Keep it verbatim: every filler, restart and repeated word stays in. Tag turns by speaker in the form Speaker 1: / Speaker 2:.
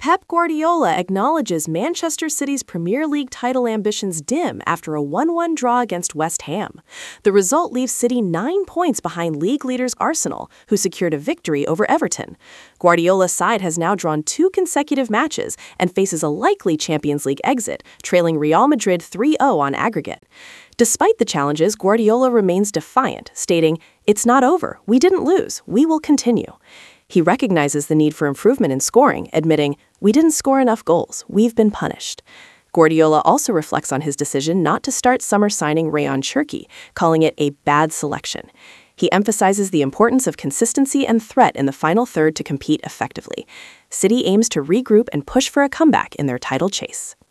Speaker 1: Pep Guardiola acknowledges Manchester City's Premier League title ambitions dim after a one one draw against West Ham. The result leaves City nine points behind league leaders Arsenal, who secured a victory over Everton. Guardiola's side has now drawn two consecutive matches and faces a likely Champions League exit, trailing Real Madrid three zero on aggregate. Despite the challenges, Guardiola remains defiant, stating, "It's not over. We didn't lose. We will continue." He recognizes the need for improvement in scoring, admitting, "We didn't score enough goals. We've been punished." Guardiola also reflects on his decision not to start summer signing Rayan Cherki, calling it a bad selection. He emphasizes the importance of consistency and threat in the final third to compete effectively. City aims to regroup and push for a comeback in their title chase.